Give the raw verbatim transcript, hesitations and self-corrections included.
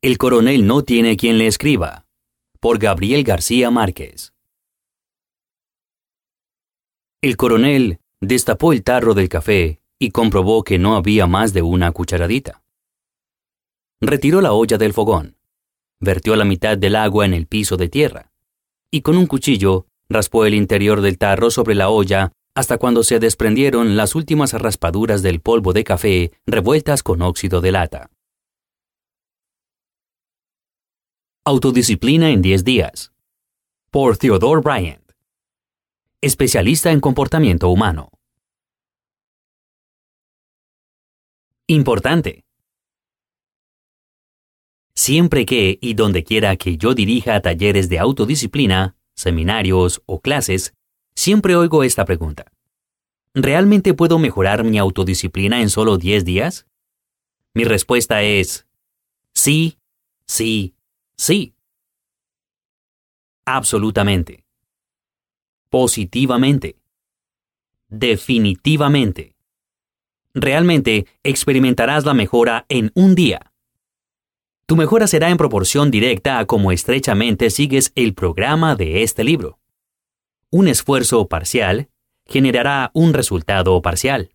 El coronel no tiene quien le escriba. Por Gabriel García Márquez. El coronel destapó el tarro del café y comprobó que no había más de una cucharadita. Retiró la olla del fogón, vertió la mitad del agua en el piso de tierra y con un cuchillo raspó el interior del tarro sobre la olla hasta cuando se desprendieron las últimas raspaduras del polvo de café revueltas con óxido de lata. Autodisciplina en diez días. Por Theodore Bryant, especialista en comportamiento humano. Importante. Siempre que y donde quiera que yo dirija talleres de autodisciplina, seminarios o clases, siempre oigo esta pregunta. ¿Realmente puedo mejorar mi autodisciplina en solo diez días? Mi respuesta es sí, sí, sí. Absolutamente. Positivamente. Definitivamente. Realmente experimentarás la mejora en un día. Tu mejora será en proporción directa a cómo estrechamente sigues el programa de este libro. Un esfuerzo parcial generará un resultado parcial.